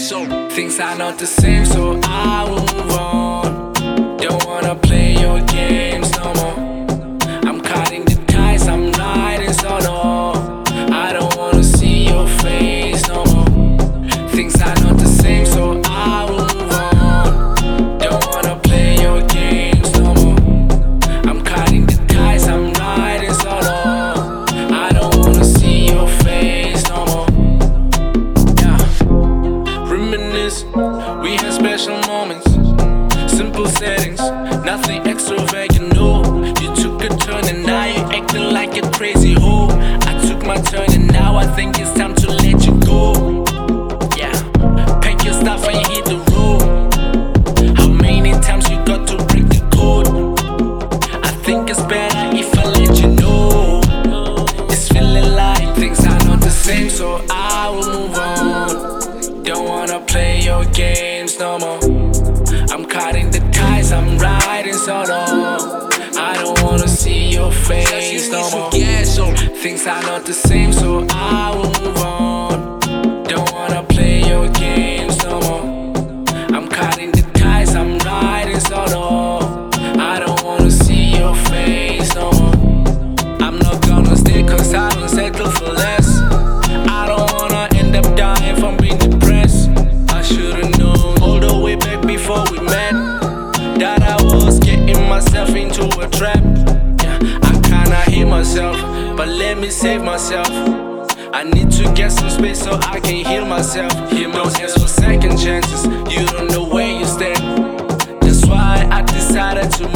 so things are not the same, so I will move on. Don't wanna play your games no more. I'm cutting the ties, I'm riding solo. I don't wanna see your face no more. Things are not the same, so I will move on. Don't wanna play your games no more. I'm cutting the ties, I'm riding solo. I don't wanna see your face no more. Yeah. Reminisce, we had special moments, simple settings, nothing extravagant, no. You took a turn and now you acting like a crazy hoe. I took my turn and now I think it's time to let you go. Yeah, pack your stuff and hit the road. How many times you got to break the code? I think it's better if I let you know. It's feeling like things are not the same, so I will move on. Don't wanna play your games no more. I'm cutting the ties, I'm riding solo. I don't wanna see your face no more. Things are not the same, so I will move on. Don't wanna play your games no more. I'm cutting the ties, I'm riding solo. I don't wanna see your face no more. I'm not gonna stay cause I don't settle for less. I don't wanna end up dying from being depressed. I should've known all the way back before we met that I was getting myself into a trap. Yeah, I kinda hate myself, but let me save myself. I need to get some space so I can heal myself. Don't ask for second chances, you don't know where you stand. That's why I decided to